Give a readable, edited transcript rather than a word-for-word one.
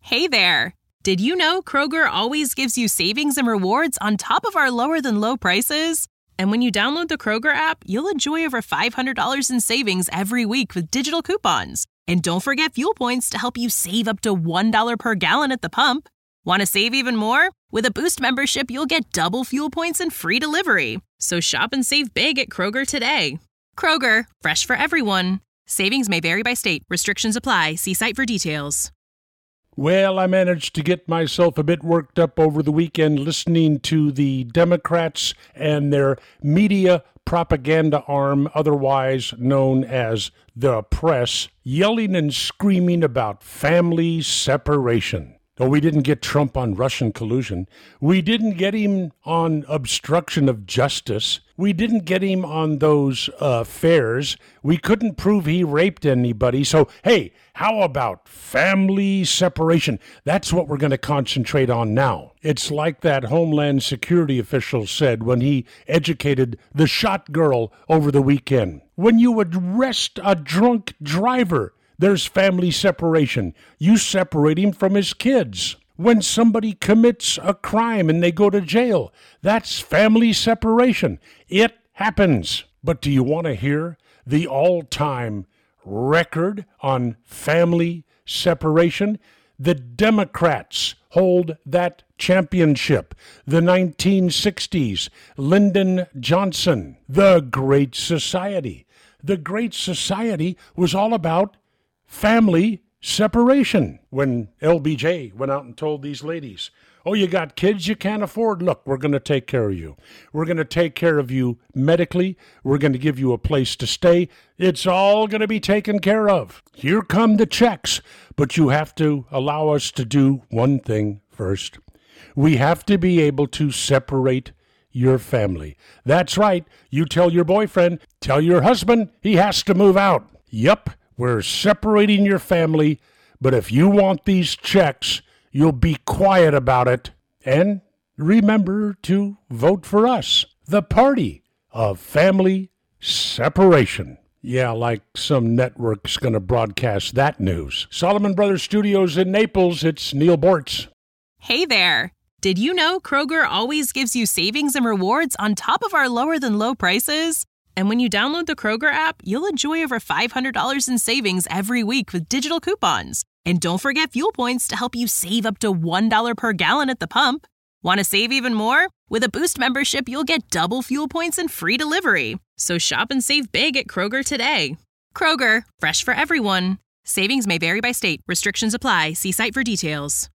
Hey there! Did you know Kroger always gives you savings and rewards on top of our lower-than-low prices? And when you download the Kroger app, you'll enjoy over $500 in savings every week with digital coupons. And don't forget fuel points to help you save up to $1 per gallon at the pump. Want to save even more? With a Boost membership, you'll get double fuel points and free delivery. So shop and save big at Kroger today. Kroger, fresh for everyone. Savings may vary by state. Restrictions apply. See site for details. Well, I managed to get myself a bit worked up over the weekend listening to the Democrats and their media propaganda arm, otherwise known as the press, yelling and screaming about family separation. Oh, we didn't get Trump on Russian collusion. We didn't get him on obstruction of justice. We didn't get him on those affairs. We couldn't prove he raped anybody. So, hey, how about family separation? That's what we're going to concentrate on now. It's like that Homeland Security official said when he educated the shot girl over the weekend. When you arrest a drunk driver, there's family separation. You separate him from his kids. When somebody commits a crime and they go to jail, that's family separation. It happens. But do you want to hear the all-time record on family separation? The Democrats hold that championship. The 1960s, Lyndon Johnson, the Great Society. The Great Society was all about family separation. When LBJ went out and told these ladies, oh, you got kids you can't afford? Look, we're going to take care of you. We're going to take care of you medically. We're going to give you a place to stay. It's all going to be taken care of. Here come the checks. But you have to allow us to do one thing first. We have to be able to separate your family. That's right. You tell your boyfriend, tell your husband he has to move out. Yup. We're separating your family, but if you want these checks, you'll be quiet about it. And remember to vote for us, the party of family separation. Yeah, like some network's going to broadcast that news. Solomon Brothers Studios in Naples, it's Neil Bortz. Hey there! Did you know Kroger always gives you savings and rewards on top of our lower-than-low prices? And when you download the Kroger app, you'll enjoy over $500 in savings every week with digital coupons. And don't forget fuel points to help you save up to $1 per gallon at the pump. Want to save even more? With a Boost membership, you'll get double fuel points and free delivery. So shop and save big at Kroger today. Kroger, fresh for everyone. Savings may vary by state. Restrictions apply. See site for details.